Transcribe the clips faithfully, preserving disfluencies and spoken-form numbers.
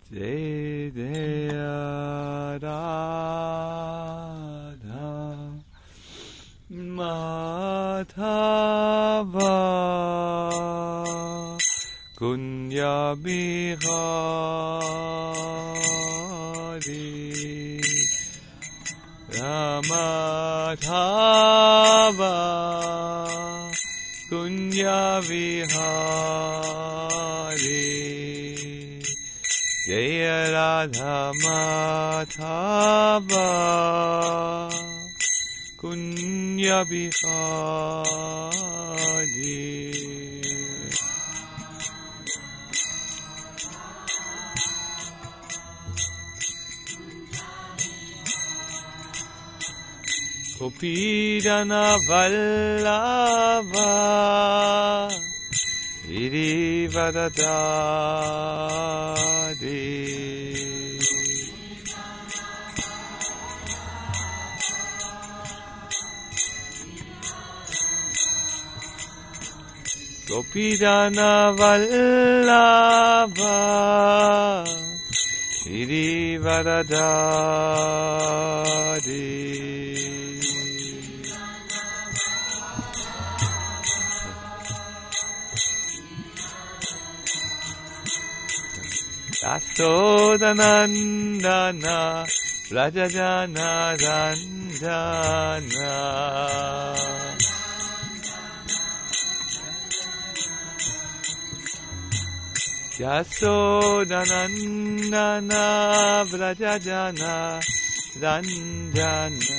Jai Jaya Radha Madhava Kunya Bihari Ramadhava Kunya Vihari Jaya Radha Madhava Kunya Bihari. Gopidana Vallabha Girivardhari Gopidana Vallabha Girivardhari Yashodanandana Rajajana Ranjana Yashodanandana Rajajana Ranjana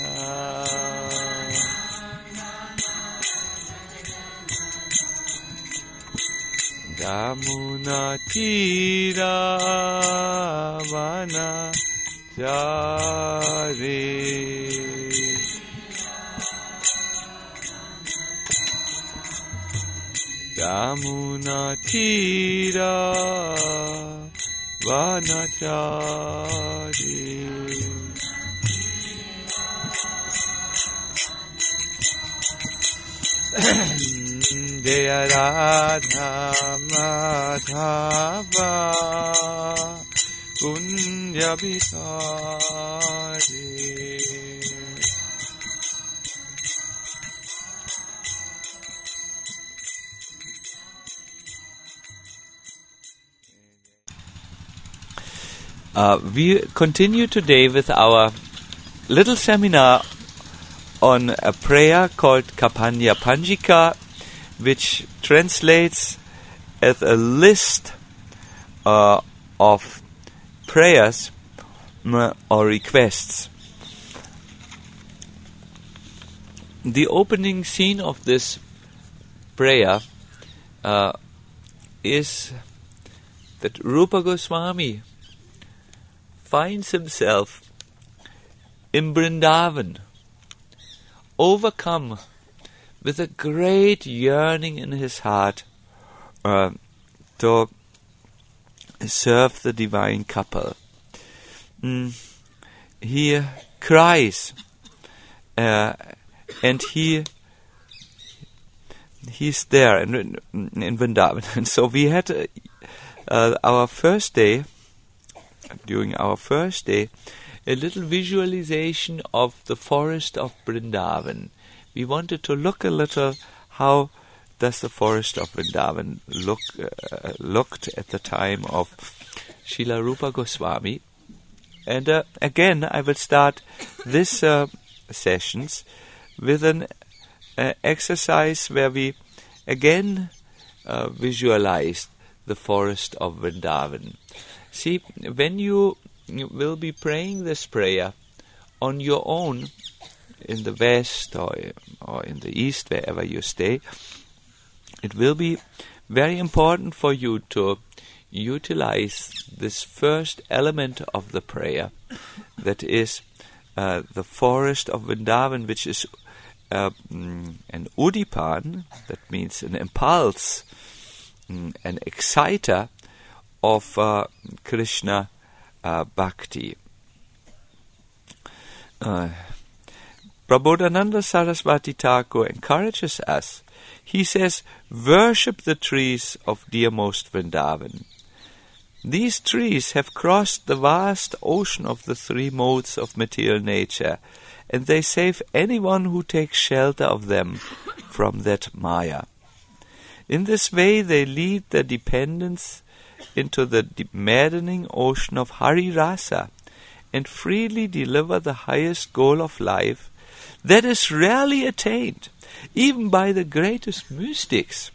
Yamuna Tira Vana Chari Yamuna Tira Vana Chari Jaya Radha Madhava Kunya Bihari. Uh, we continue today with our little seminar on a prayer called Kapanya Panjika, which translates as a list uh, of prayers uh, or requests. The opening scene of this prayer uh, is that Rupa Goswami finds himself in Vrindavan, overcome with a great yearning in his heart uh, to serve the divine couple. Mm, he cries uh, and he he's there in, in Vrindavan. And so we had uh, uh, our first day, during our first day, a little visualization of the forest of Vrindavan. We wanted to look a little how does the forest of Vrindavan look uh, looked at the time of Srila Rupa Goswami. And uh, again, I will start this uh, sessions with an uh, exercise where we again uh, visualize the forest of Vrindavan. See, when you, you will be praying this prayer on your own in the west or, or in the east, wherever you stay, it will be very important for you to utilize this first element of the prayer, that is uh, the forest of Vrindavan, which is uh, mm, an udipan, that means an impulse, mm, an exciter of uh, Krishna uh, Bhakti. Uh, Prabodhananda Saraswati Thakur encourages us. He says, worship the trees of dearmost Vrindavan. These trees have crossed the vast ocean of the three modes of material nature, and they save anyone who takes shelter of them from that Maya. In this way they lead their dependents into the de- maddening ocean of Hari Rasa and freely deliver the highest goal of life that is rarely attained, even by the greatest mystics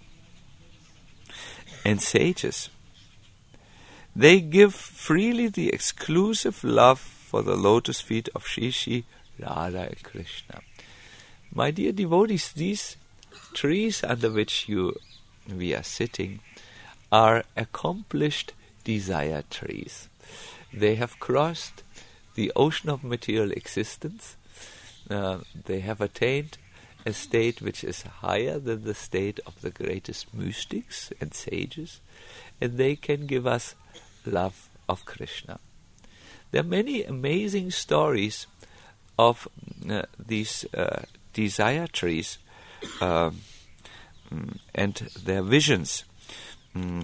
and sages. They give freely the exclusive love for the lotus feet of Shri Shri Radha and Krishna. My dear devotees, these trees under which you we are sitting are accomplished desire trees. They have crossed the ocean of material existence. Uh, they have attained a state which is higher than the state of the greatest mystics and sages, and they can give us love of Krishna. There are many amazing stories of uh, these uh, desire trees uh, and their visions. Mm.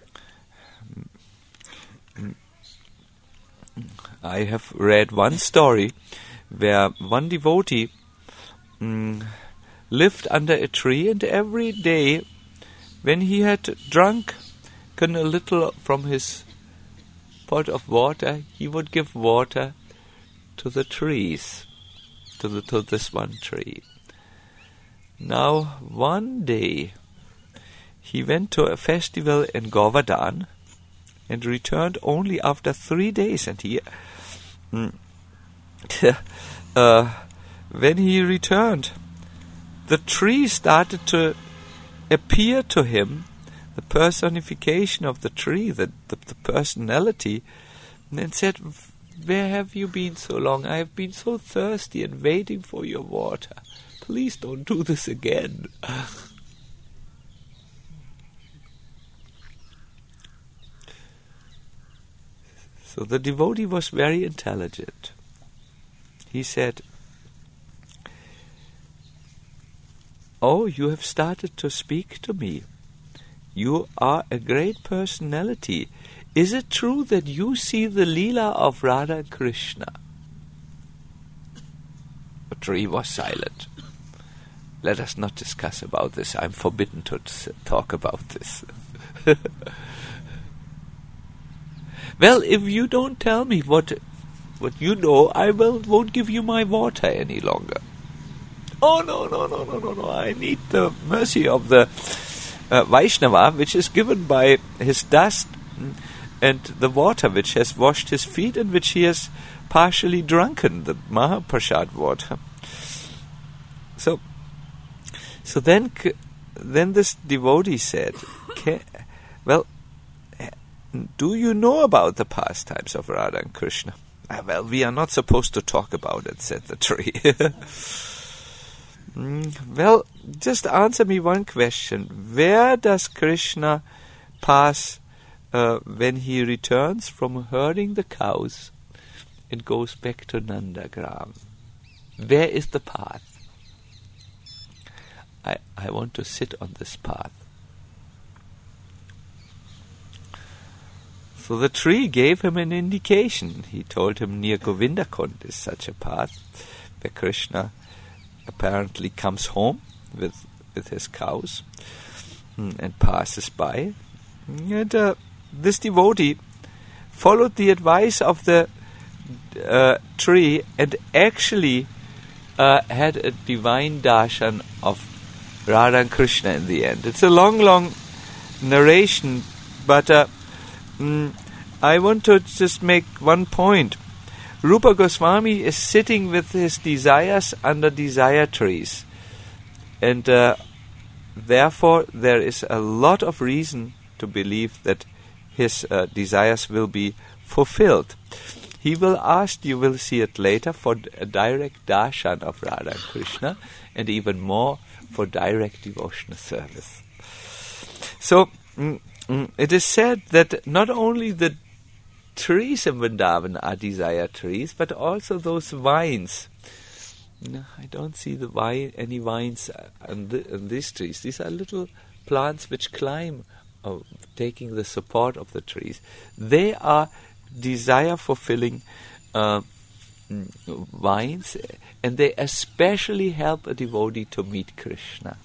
I have read one story where one devotee mm, lived under a tree, and every day when he had drunk a little from his pot of water, he would give water to the trees, to, the, to this one tree. Now, one day, he went to a festival in Govardhan and returned only after three days. And he, mm, uh, when he returned, the tree started to appear to him, the personification of the tree, the, the, the personality, and said, "Where have you been so long? I have been so thirsty and waiting for your water. Please don't do this again." So the devotee was very intelligent. He said, "Oh, you have started to speak to me. You are a great personality. Is it true that you see the Leela of Radha and Krishna?" The tree was silent. "Let us not discuss about this. I am forbidden to t- talk about this." "Well, if you don't tell me what what you know, I will, won't give you my water any longer." "Oh, no, no, no, no, no, no. I need the mercy of the uh, Vaishnava, which is given by his dust and the water which has washed his feet and which he has partially drunken, the Mahaprasad water." So, so then, then this devotee said, "Well, do you know about the pastimes of Radha and Krishna?" Ah, "Well, we are not supposed to talk about it," said the tree. mm, "Well, just answer me one question. Where does Krishna pass uh, when he returns from herding the cows and goes back to Nandagram? Where is the path? I, I want to sit on this path." So the tree gave him an indication. He told him near Govindakund is such a path, where Krishna apparently comes home with with his cows and passes by. And uh, this devotee followed the advice of the uh, tree and actually uh, had a divine darshan of Radha and Krishna in the end. It's a long, long narration, but uh, mm, I want to just make one point. Rupa Goswami is sitting with his desires under desire trees, and uh, therefore there is a lot of reason to believe that his uh, desires will be fulfilled. He will ask, you will see it later, for a direct darshan of Radha and Krishna, and even more for direct devotional service. So, mm, mm, it is said that not only the trees in Vrindavan are desire trees, but also those vines. No, I don't see the vine, any vines on, the, on these trees. These are little plants which climb of taking the support of the trees. They are desire-fulfilling uh, vines, and they especially help a devotee to meet Krishna.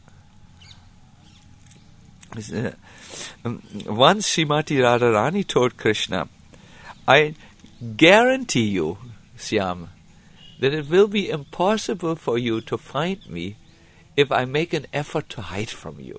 Uh, um, once Srimati Radharani told Krishna, I guarantee you, Syam, that it will be impossible for you to find me if I make an effort to hide from you.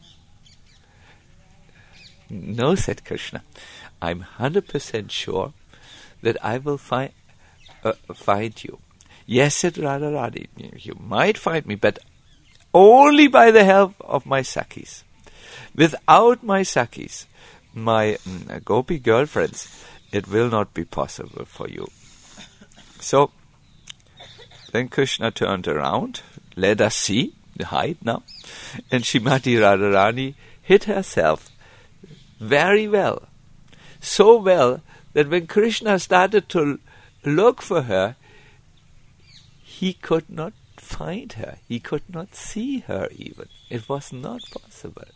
No, said Krishna, I'm one hundred percent sure that I will find uh, find you. Yes, said Radharani, you might find me, but only by the help of my Sakhis. Without my Sakhis, my mm, Gopi girlfriends, it will not be possible for you. So, then Krishna turned around, let us see, hide now, and Srimati Radharani hid herself very well. So well that when Krishna started to look for her, he could not find her. He could not see her even. It was not possible.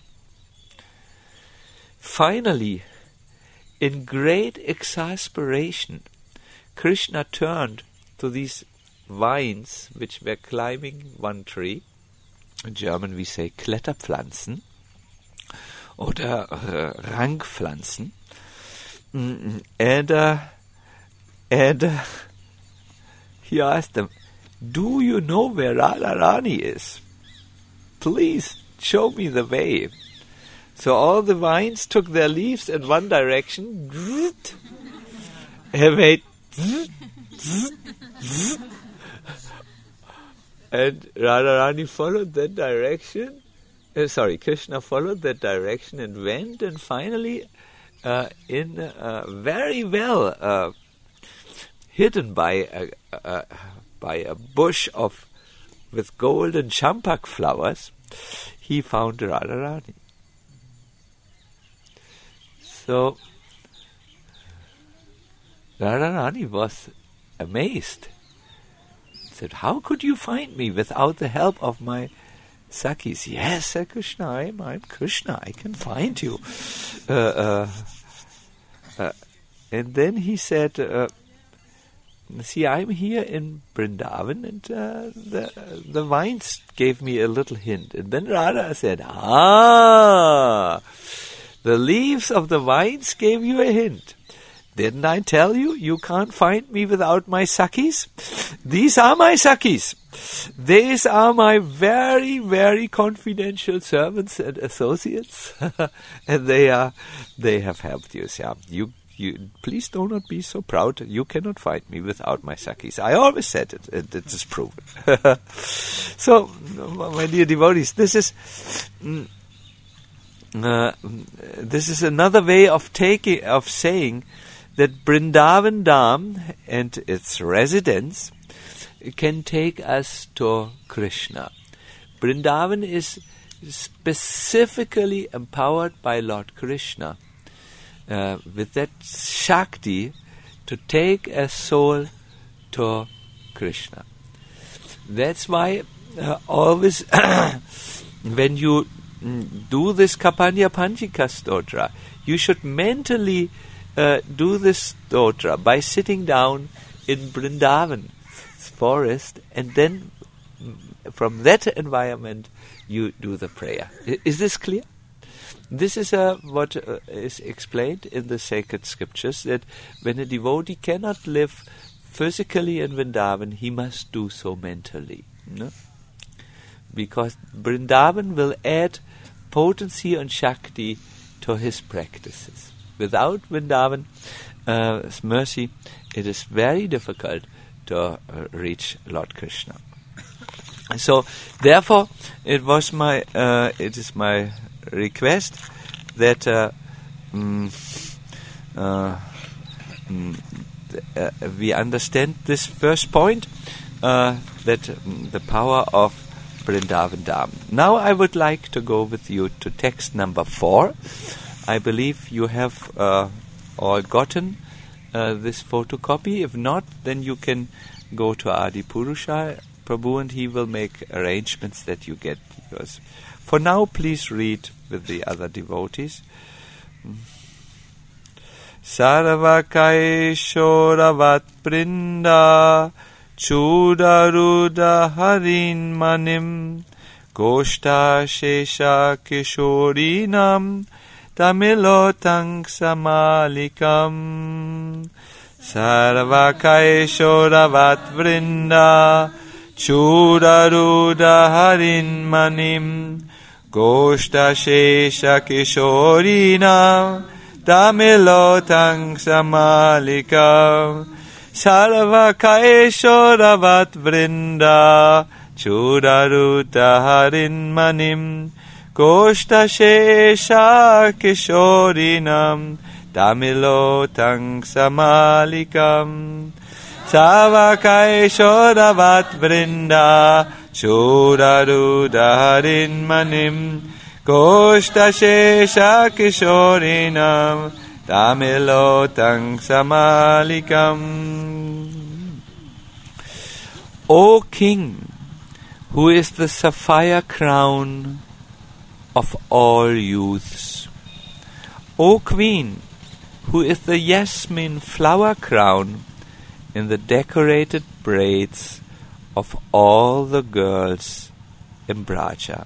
Finally, in great exasperation, Krishna turned to these vines which were climbing one tree. In German we say Kletterpflanzen oder uh, Rangpflanzen. Mm, and uh, and uh, he asked them, do you know where Radharani is? Please show me the way. So all the vines took their leaves in one direction and made and Radharani followed that direction. Uh, sorry, Krishna followed that direction and went, and finally, uh, in uh, very well uh, hidden by a, a by a bush of with golden champak flowers, he found Radharani. So Radharani was amazed. Said, how could you find me without the help of my Sakhis? Yes, said Krishna, I'm, I'm Krishna, I can find you. Uh, uh, uh, and then he said, uh, see, I'm here in Vrindavan, and uh, the, the vines gave me a little hint. And then Radha said, ah, the leaves of the vines gave you a hint. Didn't I tell you, you can't find me without my Sakhis? These are my Sakhis. These are my very, very confidential servants and associates. And they are, they have helped you. So you, you, please do not be so proud. You cannot find me without my Sakhis. I always said it. It, it is proven. So, my dear devotees, this is... Mm, Uh, this is another way of taking of saying that Vrindavan Dham and its residents can take us to Krishna. Vrindavan is specifically empowered by Lord Krishna uh, with that Shakti to take a soul to Krishna. That's why uh, always when you do this Kapanya Panchika stotra, you should mentally uh, do this stotra by sitting down in Vrindavan forest, and then from that environment you do the prayer. I, is this clear? This is uh, what uh, is explained in the sacred scriptures, that when a devotee cannot live physically in Vrindavan, he must do so mentally. No? Because Vrindavan will add potency and Shakti to his practices. Without Vrindavan, uh, mercy, it is very difficult to uh, reach Lord Krishna. So, therefore, it was my, uh, it is my request that uh, mm, uh, mm, th- uh, we understand this first point, uh, that mm, the power of Vrindavan Dham. Now I would like to go with you to text number four. I believe you have uh, all gotten uh, this photocopy. If not, then you can go to Adi Purusha Prabhu, and he will make arrangements that you get yours. For now, please read with the other devotees. Sarvakaishoravat Brinda Chudaruda Harin Manim Goshta Shesha Kishorinam Tamilotang Samalikam Sarvakaishoravat Vrinda Chudaruda Harin Manim Goshta Shesha Kishorinam Tamilotang Samalikam Sarvakaishoravat Vrinda Chudaruta Harin Manim Goshta Shesha Kishorinam Tamilotang Samalikam Sarvakaishoravat Vrinda Chudaruta Harin Manim Goshta Shesha Kishorinam Tamilotang Samalikam. O King, who is the sapphire crown of all youths, O Queen, who is the jasmine flower crown in the decorated braids of all the girls in Braja.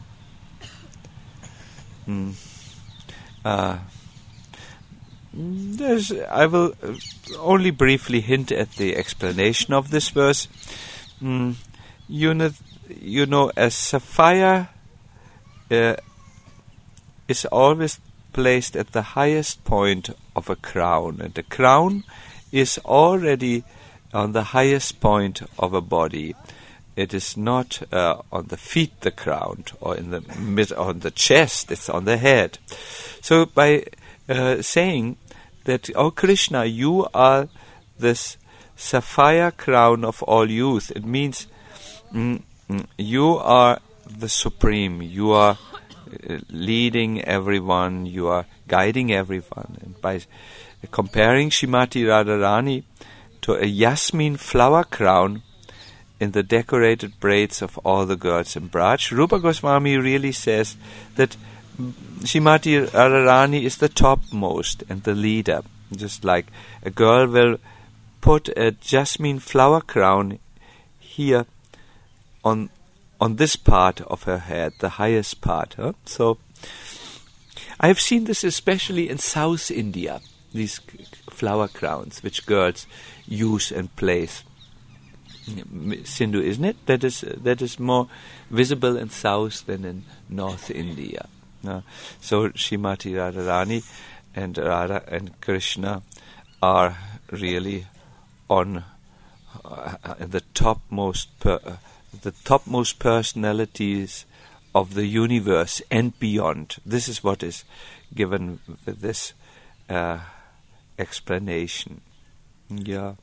Mm. Uh, there's, I will uh, only briefly hint at the explanation of this verse. Mm. You know, you know, a sapphire uh, is always placed at the highest point of a crown, and the crown is already on the highest point of a body. It is not uh, on the feet, the crown, or in the mid, on the chest. It's on the head. So by uh, saying that, "O Krishna, you are this sapphire crown of all youth," it means mm, mm, you are the supreme. You are uh, leading everyone. You are guiding everyone. And by comparing Srimati Radharani to a jasmine flower crown in the decorated braids of all the girls in Braj, Rupa Goswami really says that Srimati Radharani is the topmost and the leader. Just like a girl will put a jasmine flower crown here on on this part of her head, the highest part. Huh? So I have seen this especially in South India, these c- flower crowns which girls use and place. Sindhu, isn't it? That is uh, that is more visible in South than in North India. Uh, so Srimati Radharani and Radha and Krishna are really on uh, the topmost per, uh, the topmost personalities of the universe and beyond. This is what is given with this uh, explanation. Yeah.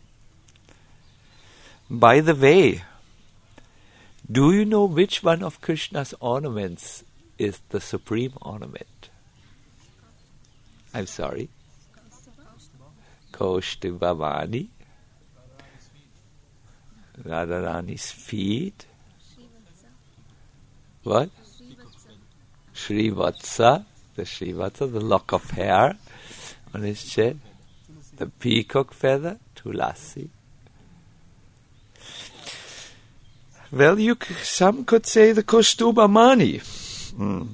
By the way, do you know which one of Krishna's ornaments is the supreme ornament? I'm sorry. Kaustubhavani. Radharani's feet. What? Srivatsa. The Srivatsa, the lock of hair on his chin. The peacock feather, Tulasi. Well, you c- some could say the Kaustubhamani. Mm.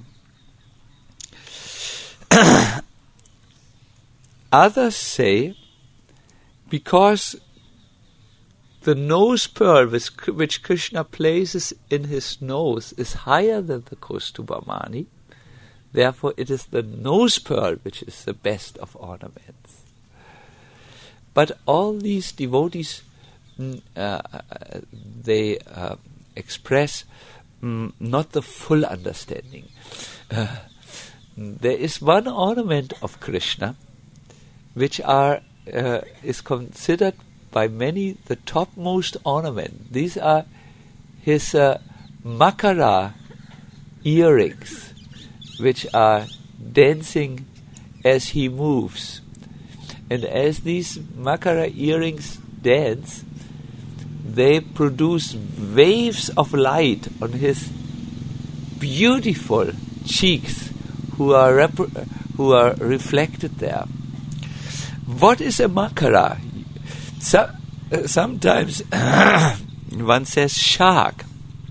Others say because the nose pearl which, which Krishna places in his nose is higher than the Kaustubhamani, therefore it is the nose pearl which is the best of ornaments. But all these devotees, mm, uh, they uh, express mm, not the full understanding. Uh, there is one ornament of Krishna which are uh, is considered by many the topmost ornament. These are his uh, makara earrings, which are dancing as he moves. And as these makara earrings dance, they produce waves of light on his beautiful cheeks, who are rep- who are reflected there. What is a makara? So, uh, sometimes one says shark,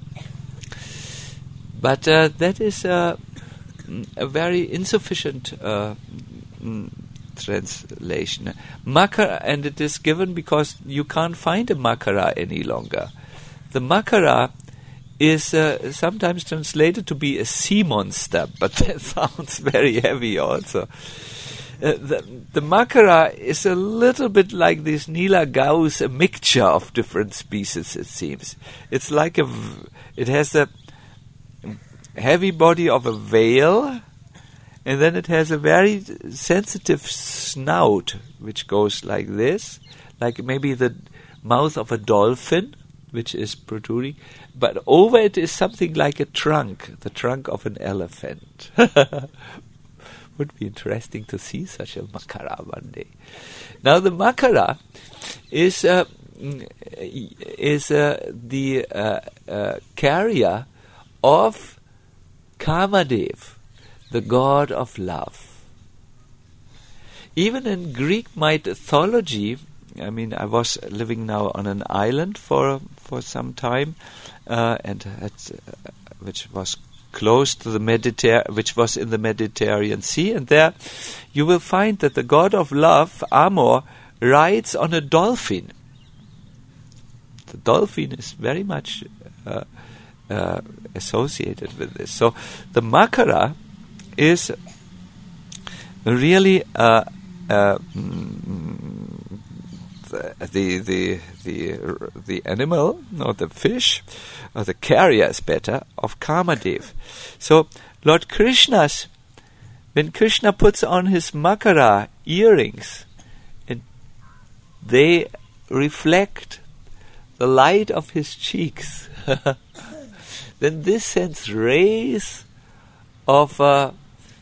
but uh, that is uh, a very insufficient uh, mm, translation. Makara, and it is given because you can't find a makara any longer. The makara is uh, sometimes translated to be a sea monster, but that sounds very heavy also. Uh, the, the makara is a little bit like this Nila Gauss, a mixture of different species, it seems. It's like a, v- it has a heavy body of a whale, and then it has a very sensitive snout, which goes like this, like maybe the mouth of a dolphin, which is protruding, but over it is something like a trunk, the trunk of an elephant. Would be interesting to see such a makara one day. Now the makara is uh, is uh, the uh, uh, carrier of Kamadev, the god of love. Even in Greek mythology, I mean, I was living now on an island for for some time, uh, and at, uh, which was close to the Mediterranean, which was in the Mediterranean Sea, and there you will find that the god of love, Amor, rides on a dolphin. The dolphin is very much uh, uh, associated with this. So the makara is really uh, uh, the the the the animal, or the fish, or the carrier is better, of Kamadev. So Lord Krishna's, when Krishna puts on his makara earrings, and they reflect the light of his cheeks, then this sends rays of uh,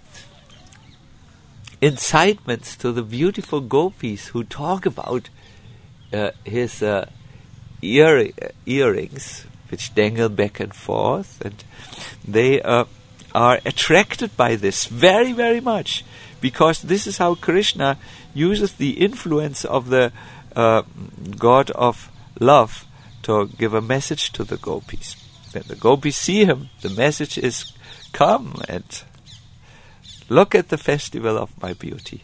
incitements to the beautiful gopis who talk about Uh, his uh, ear earrings, which dangle back and forth, and they uh, are attracted by this very, very much, because this is how Krishna uses the influence of the uh, god of love to give a message to the gopis. When the gopis see him, the message is, come and look at the festival of my beauty.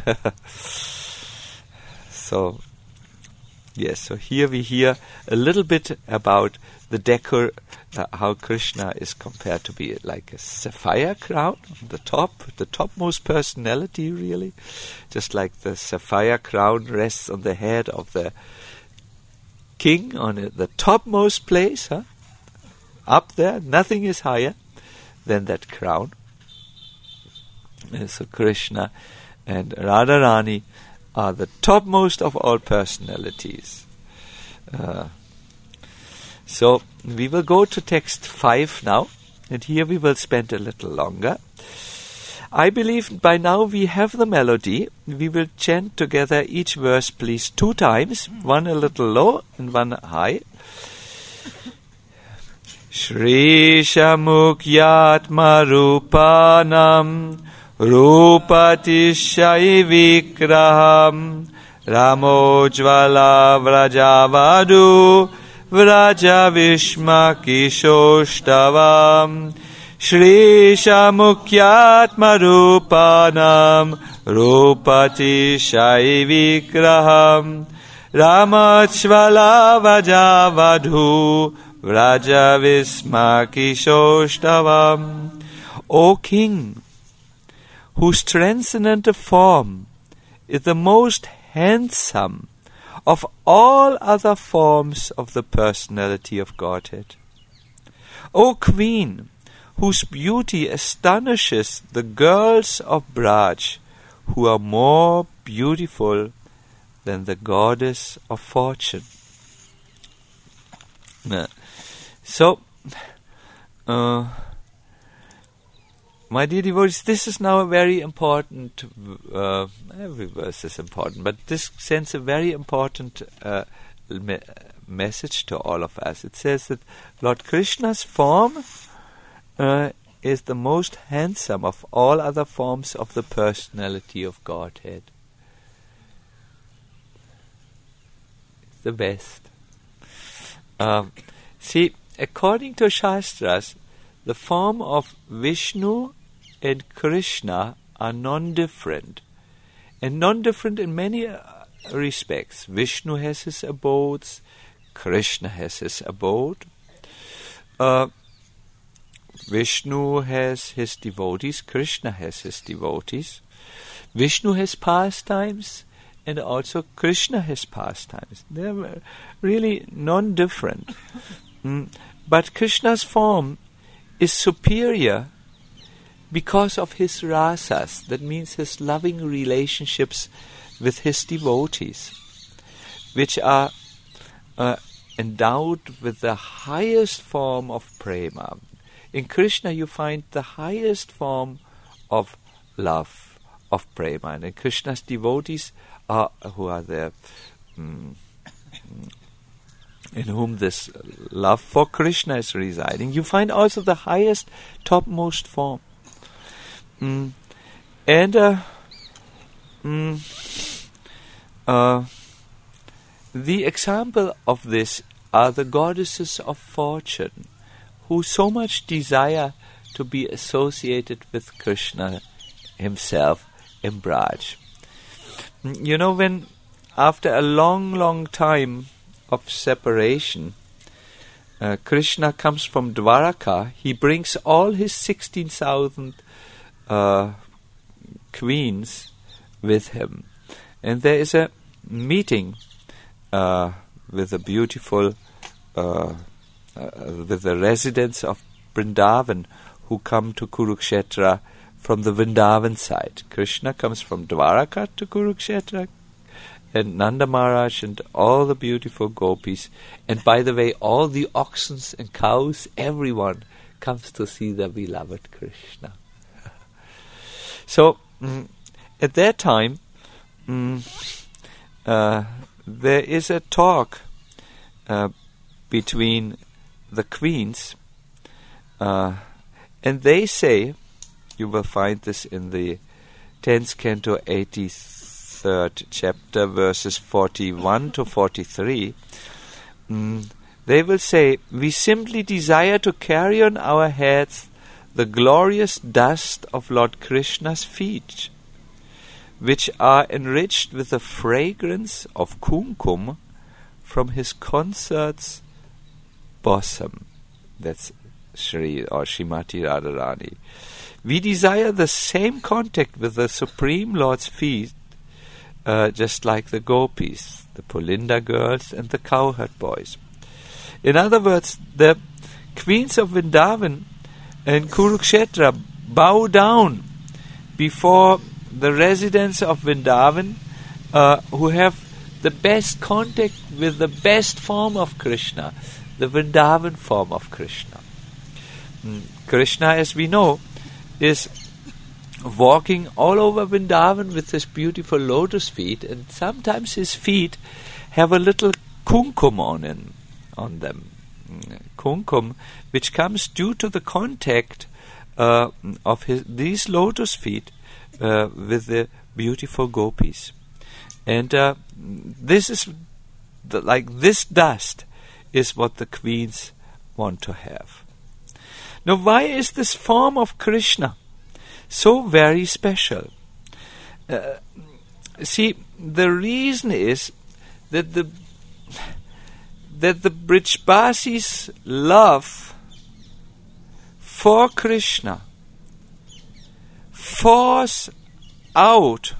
So yes, so here we hear a little bit about the decor, uh, how Krishna is compared to be like a sapphire crown on the top, the topmost personality really, just like the sapphire crown rests on the head of the king on uh, the topmost place, huh? Up there, nothing is higher than that crown. Uh, so Krishna and Radharani are the topmost of all personalities. Uh, so we will go to text five now, and here we will spend a little longer. I believe by now we have the melody. We will chant together each verse, please, two times, one a little low and one high. Shri Shamukyatma Rupanam Rupati Shaivikraham Ramojvala Vrajavadu Vrajavishma Kishoshtavam Shri Shamukyatma Rupanam Rupati Shaivikraham Ramojvala Vrajavadu Vrajavishma Kishoshtavam. O King, whose transcendental form is the most handsome of all other forms of the personality of Godhead. O Queen, whose beauty astonishes the girls of Braj, who are more beautiful than the goddess of fortune. So, uh, my dear devotees, this is now a very important, uh, every verse is important, but this sends a very important uh, me- message to all of us. It says that Lord Krishna's form uh, is the most handsome of all other forms of the personality of Godhead. It's the best. Um, see, according to Shastras, the form of Vishnu and Krishna are non-different. And non-different in many uh, respects. Vishnu has his abodes, Krishna has his abode. Uh, Vishnu has his devotees, Krishna has his devotees. Vishnu has pastimes, and also Krishna has pastimes. They're really non-different. mm. But Krishna's form is superior because of his rasas, that means his loving relationships with his devotees, which are uh, endowed with the highest form of prema. In Krishna you find the highest form of love, of prema. And in Krishna's devotees, are, who are there, mm, in whom this love for Krishna is residing, you find also the highest, topmost form. Mm. And uh, mm, uh, the example of this are the goddesses of fortune, who so much desire to be associated with Krishna himself in Braj. You know, when after a long, long time of separation, uh, Krishna comes from Dwaraka, he brings all his sixteen thousand uh, queens with him. And there is a meeting uh, with the beautiful, uh, uh, with the residents of Vrindavan who come to Kurukshetra from the Vrindavan side. Krishna comes from Dwaraka to Kurukshetra, and Nanda Maharaj and all the beautiful gopis. And by the way, all the oxen and cows, everyone comes to see the beloved Krishna. So, mm, at that time, mm, uh, there is a talk uh, between the queens, uh, and they say, you will find this in the tenth canto, eighty-third chapter, verses forty-one to forty-three, mm, they will say, we simply desire to carry on our heads the glorious dust of Lord Krishna's feet, which are enriched with the fragrance of kumkum from his consort's bosom. That's Shri or Srimati Radharani. We desire the same contact with the Supreme Lord's feet, uh, just like the gopis, the Pulinda girls and the cowherd boys. In other words, the queens of Vrindavan and Kurukshetra bow down before the residents of Vrindavan, uh, who have the best contact with the best form of Krishna, the Vrindavan form of Krishna. Mm. Krishna, as we know, is walking all over Vrindavan with his beautiful lotus feet, and sometimes his feet have a little kumkum on, in, on them. Mm. Kumkum, which comes due to the contact uh, of his, these lotus feet uh, with the beautiful gopis. And uh, this is, the, like this dust is what the queens want to have. Now, why is this form of Krishna so very special? Uh, see, the reason is that the that the Brijbasis' love for Krishna force out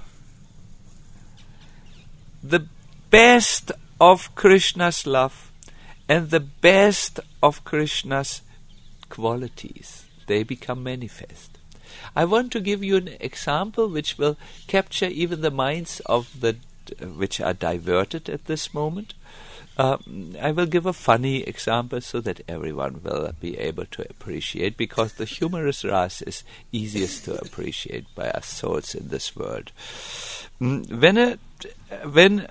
the best of Krishna's love and the best of Krishna's qualities. They become manifest. I want to give you an example which will capture even the minds of the uh, which are diverted at this moment. Uh, I will give a funny example so that everyone will be able to appreciate, because the humorous ras is easiest to appreciate by us souls in this world. Mm, when a when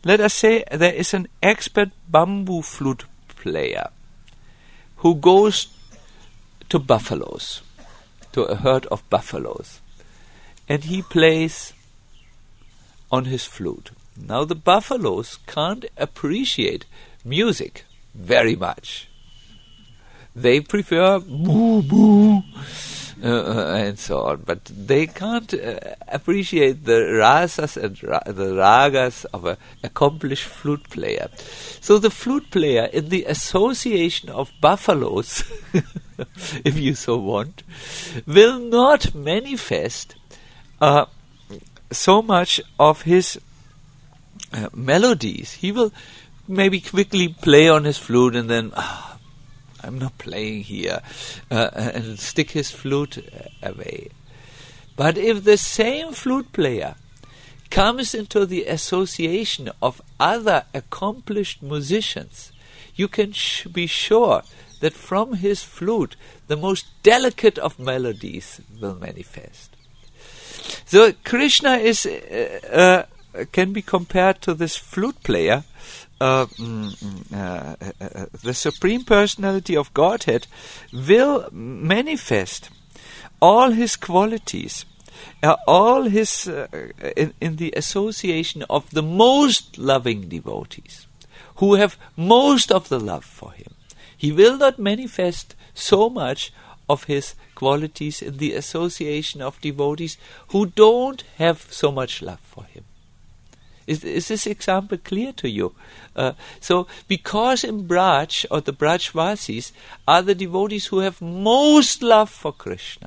let us say there is an expert bamboo flute player who goes to buffaloes, to a herd of buffaloes, and he plays on his flute. Now the buffaloes can't appreciate music very much. They prefer boo boo uh, and so on, but they can't uh, appreciate the rasas and ra- the ragas of an accomplished flute player. So the flute player, in the association of buffaloes, if you so want, will not manifest uh, so much of his uh, melodies. He will maybe quickly play on his flute and then, ah, I'm not playing here, uh, and stick his flute uh, away. But if the same flute player comes into the association of other accomplished musicians, you can sh- be sure that from his flute the most delicate of melodies will manifest. So Krishna is uh, uh, can be compared to this flute player. Uh, mm, uh, uh, uh, the Supreme Personality of Godhead will manifest all his qualities, uh, all his uh, in, in the association of the most loving devotees, who have most of the love for him. He will not manifest so much of his qualities in the association of devotees who don't have so much love for him. Is, is this example clear to you? Uh, so, because in Braj, or the Brajvasis, are the devotees who have most love for Krishna.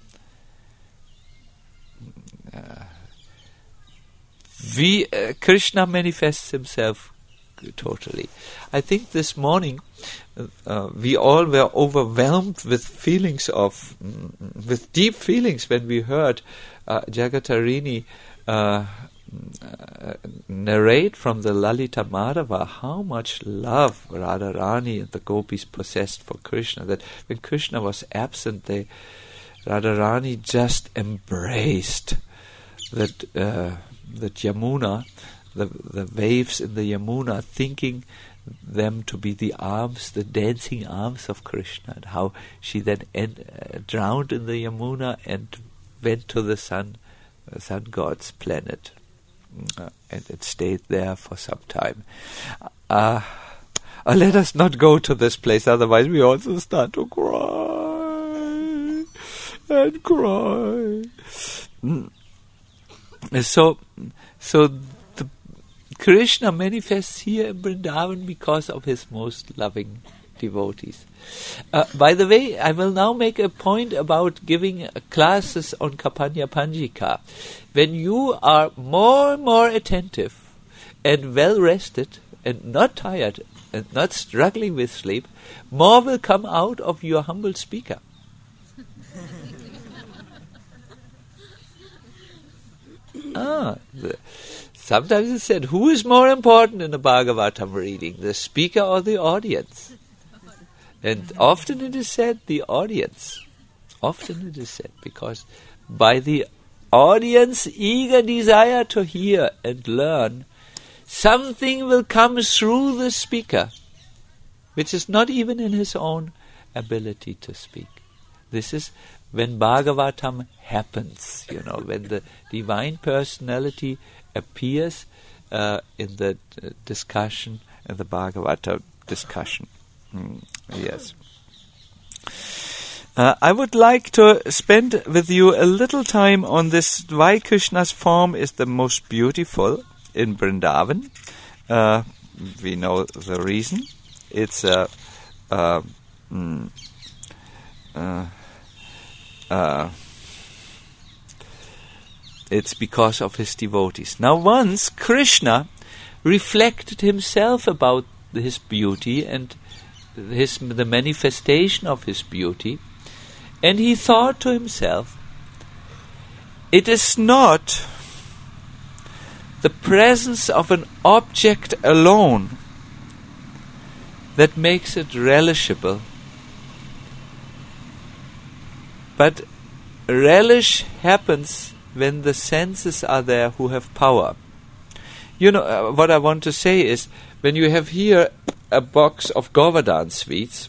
Uh, we, uh, Krishna manifests himself totally. I think this morning uh, we all were overwhelmed with feelings of, mm, with deep feelings when we heard uh, Jagatarini uh, Uh, narrate from the Lalita Madhava how much love Radharani and the gopis possessed for Krishna, that when Krishna was absent, they Radharani just embraced that uh, that Yamuna, the the waves in the Yamuna, thinking them to be the arms, the dancing arms of Krishna, and how she then en- uh, drowned in the Yamuna and went to the sun, uh, sun god's planet. Uh, and it stayed there for some time. Uh, uh, let us not go to this place, otherwise we also start to cry and cry. Mm. So, so the Krishna manifests here in Vrindavan because of his most loving devotees. Uh, by the way, I will now make a point about giving uh, classes on Kapanya Panjika. When you are more and more attentive and well rested and not tired and not struggling with sleep, more will come out of your humble speaker. ah, the, sometimes it's said, who is more important in the Bhagavatam reading, the speaker or the audience? And often it is said, the audience. Often it is said, because by the audience eager desire to hear and learn, something will come through the speaker, which is not even in his own ability to speak. This is when Bhagavatam happens, you know, when the Divine Personality appears uh, in the uh, discussion, in the Bhagavata discussion. Mm, yes. Uh, I would like to spend with you a little time on this, why Krishna's form is the most beautiful in Vrindavan. Uh, we know the reason. It's a uh, mm, uh, uh, it's because of his devotees. Now, once Krishna reflected himself about his beauty and his the manifestation of his beauty, and he thought to himself, it is not the presence of an object alone that makes it relishable, but relish happens when the senses are there who have power. you know, uh, what I want to say is, when you have here a box of Govardhan sweets,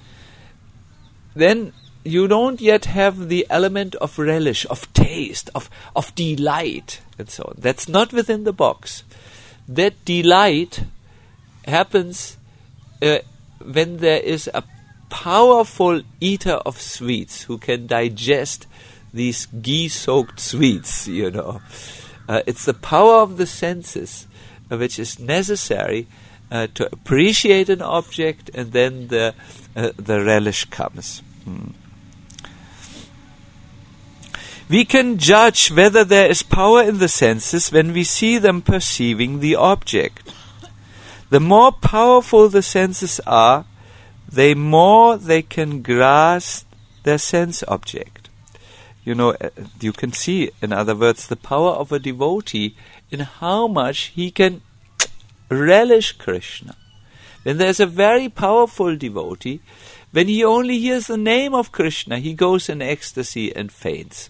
then you don't yet have the element of relish, of taste, of, of delight, and so on. That's not within the box. That delight happens uh, when there is a powerful eater of sweets who can digest these ghee-soaked sweets, you know. Uh, it's the power of the senses uh, which is necessary uh, to appreciate an object, and then the uh, the relish comes. Hmm. We can judge whether there is power in the senses when we see them perceiving the object. The more powerful the senses are, the more they can grasp their sense object. You know, uh, you can see, in other words, the power of a devotee in how much he can relish Krishna. When there's a very powerful devotee, when he only hears the name of Krishna, he goes in ecstasy and faints.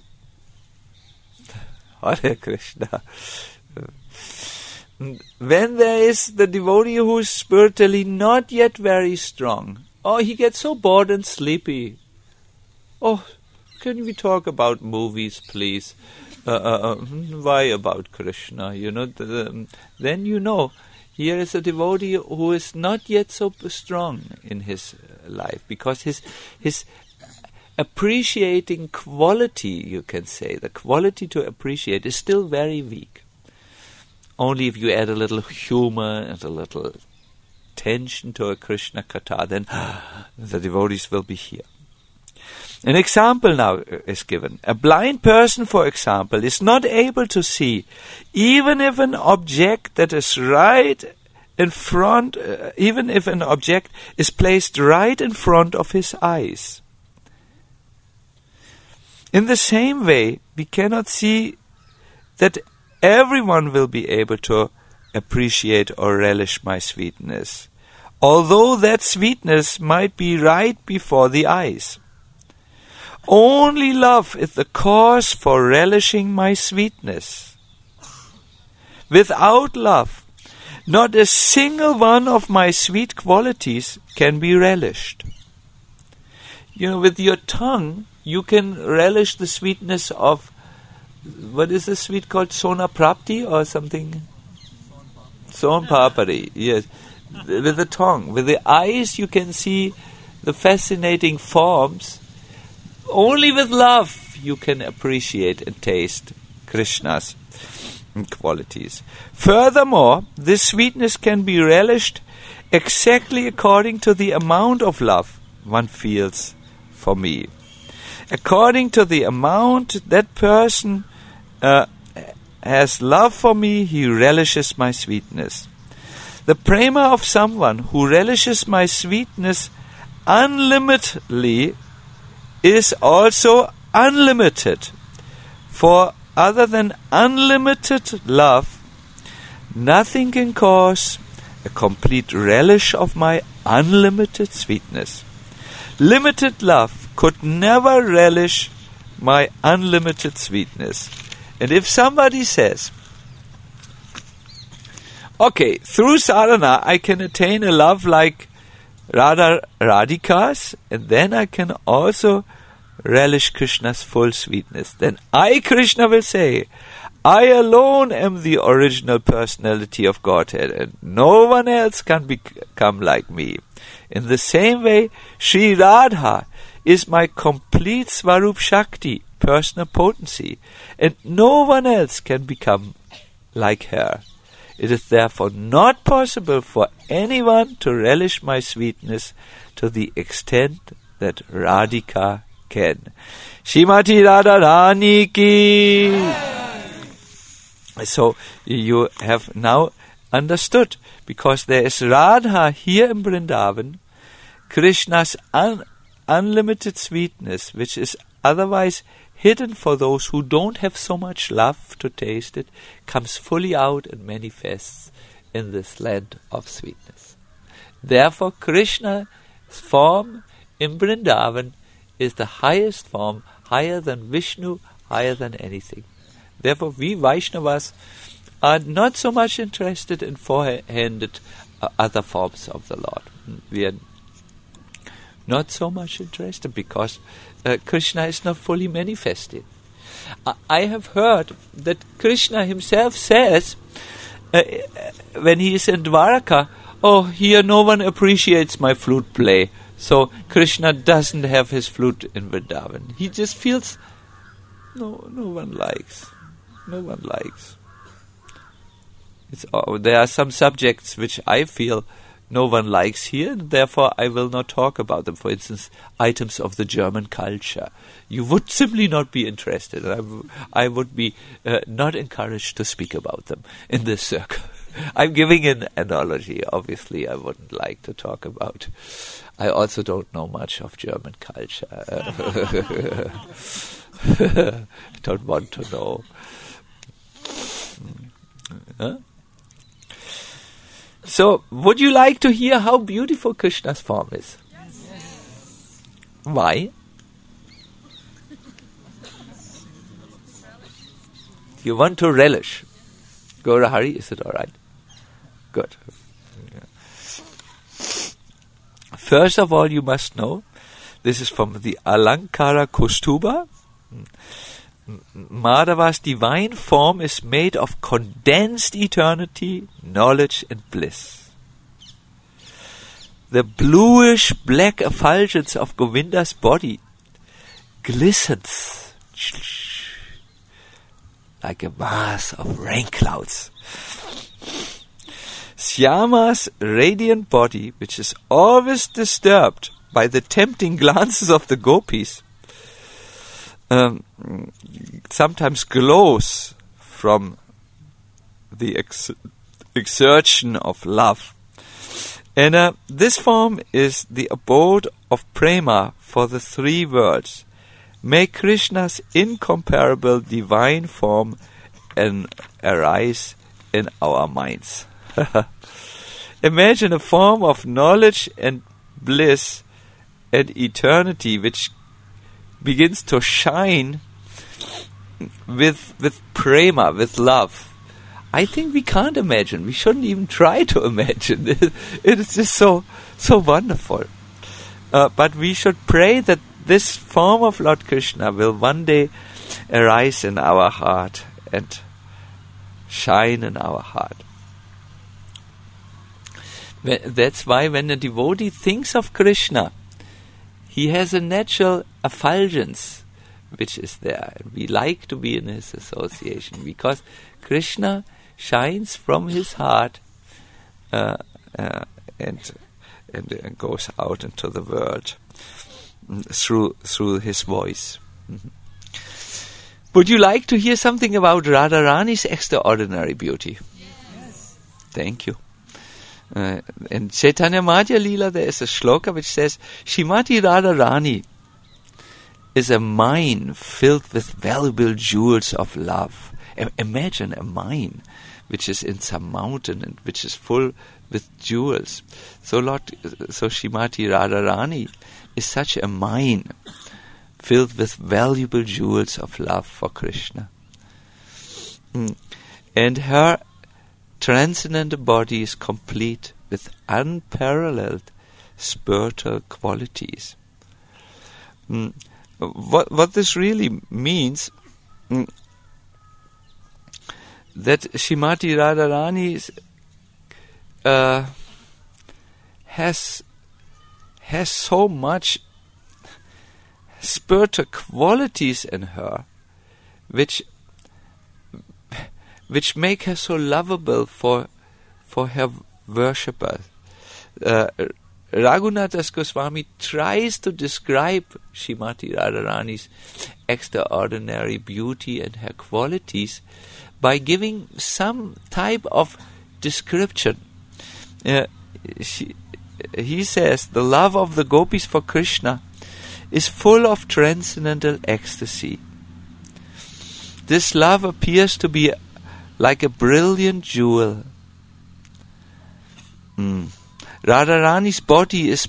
Hare Krishna. When there is the devotee who is spiritually not yet very strong, oh, he gets so bored and sleepy. Oh, can we talk about movies, please? Uh, uh, why about Krishna? You know, the, the, then you know, here is a devotee who is not yet so strong in his life, because his his appreciating quality, you can say, the quality to appreciate is still very weak. Only if you add a little humor and a little tension to a Krishna Katha, then the devotees will be here. An example now is given. A blind person, for example, is not able to see, even if an object that is right in front, uh, even if an object is placed right in front of his eyes. In the same way, we cannot see that everyone will be able to appreciate or relish my sweetness, although that sweetness might be right before the eyes. Only love is the cause for relishing my sweetness. Without love, not a single one of my sweet qualities can be relished. You know, with your tongue, you can relish the sweetness of, what is the sweet called? Sona Prapti or something? Son Papari, yes. With the tongue. With the eyes, you can see the fascinating forms. Only with love you can appreciate and taste Krishna's qualities. Furthermore, this sweetness can be relished exactly according to the amount of love one feels for me. According to the amount that person uh, has love for me, he relishes my sweetness. The prema of someone who relishes my sweetness unlimitedly is also unlimited. For other than unlimited love, nothing can cause a complete relish of my unlimited sweetness. Limited love could never relish my unlimited sweetness. And if somebody says, okay, through sadhana I can attain a love like Radha Radhika's, and then I can also relish Krishna's full sweetness, then I, Krishna, will say, I alone am the original personality of Godhead, and no one else can become like me. In the same way, Sri Radha is my complete Svarup Shakti, personal potency, and no one else can become like her. It is therefore not possible for anyone to relish my sweetness to the extent that Radhika can. Shrimati Radharani ki. So you have now understood, because there is Radha here in Vrindavan, Krishna's un- unlimited sweetness, which is otherwise hidden for those who don't have so much love to taste it, comes fully out and manifests in this land of sweetness. Therefore, Krishna's form in Vrindavan is the highest form, higher than Vishnu, higher than anything. Therefore, we Vaishnavas are not so much interested in four-handed uh, other forms of the Lord. We are not so much interested because uh, Krishna is not fully manifested. I, I have heard that Krishna himself says, uh, when he is in Dwaraka, oh, here no one appreciates my flute play. So Krishna doesn't have his flute in Vrindavan. He just feels no, no one likes, no one likes. It's, oh, there are some subjects which I feel no one likes here, and therefore I will not talk about them. For instance, items of the German culture. You would simply not be interested. I, w- I would be uh, not encouraged to speak about them in this circle. I'm giving an analogy. Obviously, I wouldn't like to talk about. I also don't know much of German culture. Don't want to know. Huh? So, would you like to hear how beautiful Krishna's form is? Yes. Why? You want to relish. Gaura Hari, is it alright? Good. Yeah. First of all, you must know, this is from the Alankara Kaustuba. Madhava's divine form is made of condensed eternity, knowledge and bliss. The bluish black effulgence of Govinda's body glistens like a mass of rain clouds. Syama's radiant body, which is always disturbed by the tempting glances of the gopis, Um, sometimes glows from the ex- exertion of love. And uh, this form is the abode of prema for the three worlds. May Krishna's incomparable divine form and arise in our minds. Imagine a form of knowledge and bliss and eternity which begins to shine with with prema, with love. I think we can't imagine. We shouldn't even try to imagine. It, it is just so so wonderful. Uh, but we should pray that this form of Lord Krishna will one day arise in our heart and shine in our heart. That's why when a devotee thinks of Krishna, he has a natural effulgence which is there. We like to be in his association because Krishna shines from his heart uh, uh, and, and and goes out into the world through through his voice. Mm-hmm. Would you like to hear something about Radharani's extraordinary beauty? Yes. Thank you. Uh, in Chaitanya Madhya Leela there is a shloka which says, Shrimati Radharani is a mine filled with valuable jewels of love. I- imagine a mine which is in some mountain and which is full with jewels. So Lord, so Shrimati Radharani is such a mine filled with valuable jewels of love for Krishna. Mm. And her transcendent body is complete with unparalleled spiritual qualities. Mm. What what this really means, mm, that Shrimati Radharani is, uh, has has so much spiritual qualities in her, which which make her so lovable for for her worshippers. Uh, Raghunath Goswami tries to describe Shrimati Radharani's extraordinary beauty and her qualities by giving some type of description. Uh, she, he says, the love of the gopis for Krishna is full of transcendental ecstasy. This love appears to be like a brilliant jewel. Mm. Radharani's body is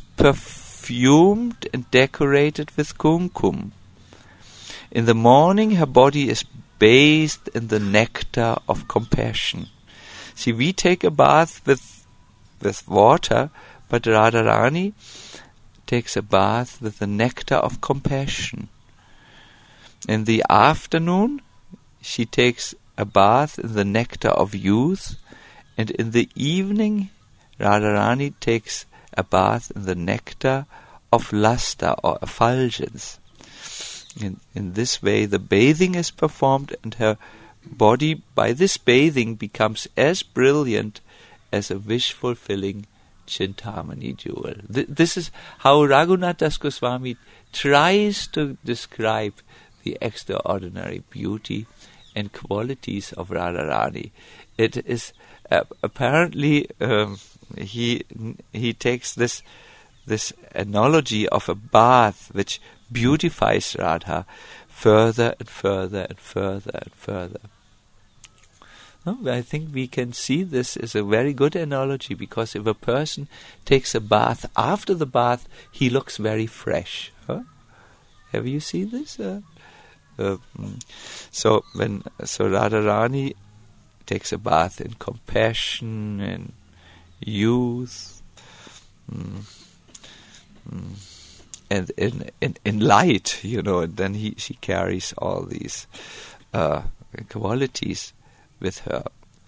perfumed and decorated with kumkum. In the morning her body is bathed in the nectar of compassion. See, we take a bath with with water, but Radharani takes a bath with the nectar of compassion. In the afternoon, she takes a bath in the nectar of youth, and in the evening, Radharani takes a bath in the nectar of luster or effulgence. In, in this way, the bathing is performed, and her body, by this bathing, becomes as brilliant as a wish-fulfilling Chintamani jewel. Th- this is how Raghunath Das Goswami tries to describe the extraordinary beauty and qualities of Radharani. It is uh, apparently um, he he takes this this analogy of a bath which beautifies Radha further and further and further and further. No, I think we can see this as a very good analogy, because if a person takes a bath, after the bath he looks very fresh. Huh? Have you seen this? Uh, uh, so when so Radharani takes a bath in compassion and youth, mm, mm, and in, in in light, you know, and then he she carries all these uh, qualities with her.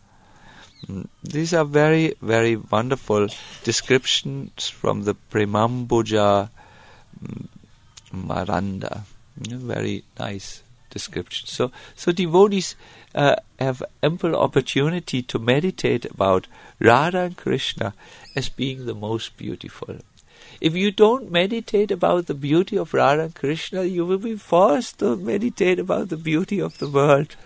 Mm, these are very, very wonderful descriptions from the Premambuja mm, Maranda. Mm, very nice description. So, so devotees uh, have ample opportunity to meditate about Radha and Krishna as being the most beautiful. If you don't meditate about the beauty of Radha and Krishna, you will be forced to meditate about the beauty of the world.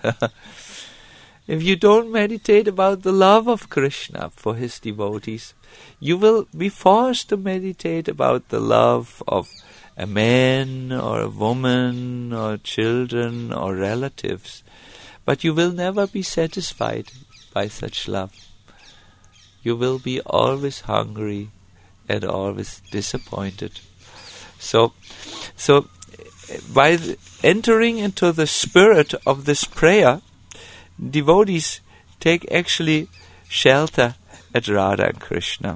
If you don't meditate about the love of Krishna for his devotees, you will be forced to meditate about the love of a man or a woman or children or relatives. But you will never be satisfied by such love. You will be always hungry and always disappointed. So, so by entering into the spirit of this prayer, devotees take actually shelter at Radha and Krishna.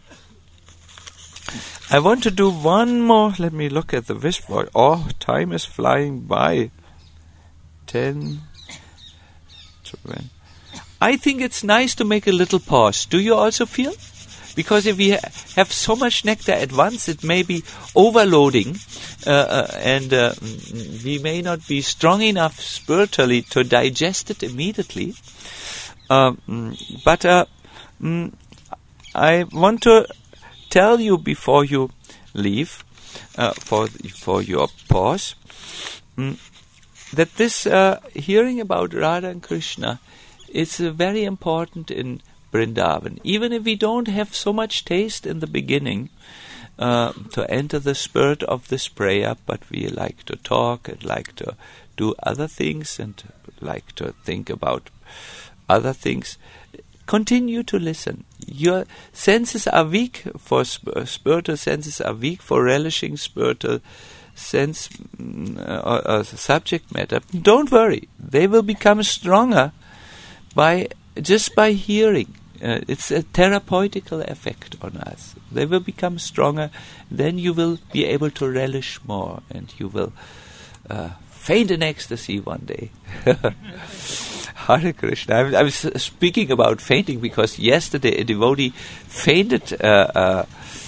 I want to do one more. Let me look at the wristwatch. Oh, time is flying by. Ten. Twelve. I think it's nice to make a little pause. Do you also feel? Because if we ha- have so much nectar at once, it may be overloading, uh, uh, and uh, we may not be strong enough spiritually to digest it immediately. Um, but uh, mm, I want to tell you before you leave, uh, for for your pause, mm, that this uh, hearing about Radha and Krishna is uh, very important in Vrindavan. Even if we don't have so much taste in the beginning uh, to enter the spirit of this prayer, but we like to talk and like to do other things and like to think about other things, continue to listen. Your senses are weak for sp- spiritual senses are weak for relishing spiritual sense uh, or, or subject matter. Don't worry, they will become stronger by just by hearing. Uh, it's a therapeutical effect on us. They will become stronger. Then you will be able to relish more, and you will uh, faint in ecstasy one day. Hare Krishna. I, I was speaking about fainting because yesterday a devotee fainted, uh, uh,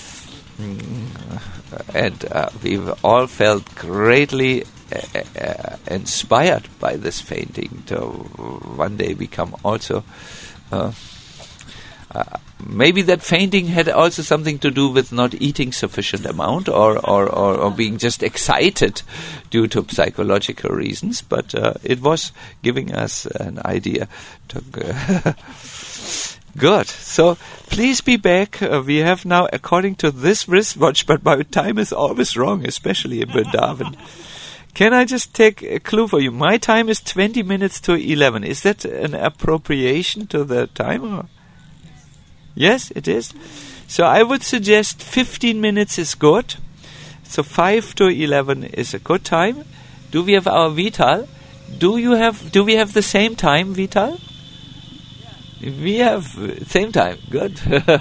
and uh, we all felt greatly uh, uh, inspired by this fainting to one day become also. Uh, Uh, maybe that fainting had also something to do with not eating sufficient amount, or, or, or, or being just excited due to psychological reasons, but uh, it was giving us an idea. To uh, Good. So please be back. Uh, we have now, according to this wristwatch, but my time is always wrong, especially in Vrindavan. Can I just take a clue for you? My time is twenty minutes to eleven. Is that an appropriation to the time? Or? Yes, it is. So I would suggest fifteen minutes is good. So five to eleven is a good time. Do we have our Vital? do you have? Do we have the same time, Vital? We have uh, same time. Good.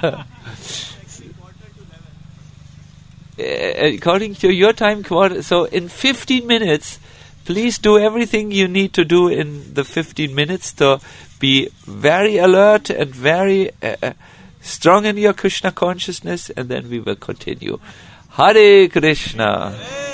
According to your time, quarter. So in fifteen minutes, please do everything you need to do in the fifteen minutes to be very alert and very uh, strong in your Krishna consciousness, and then we will continue. Hare Krishna.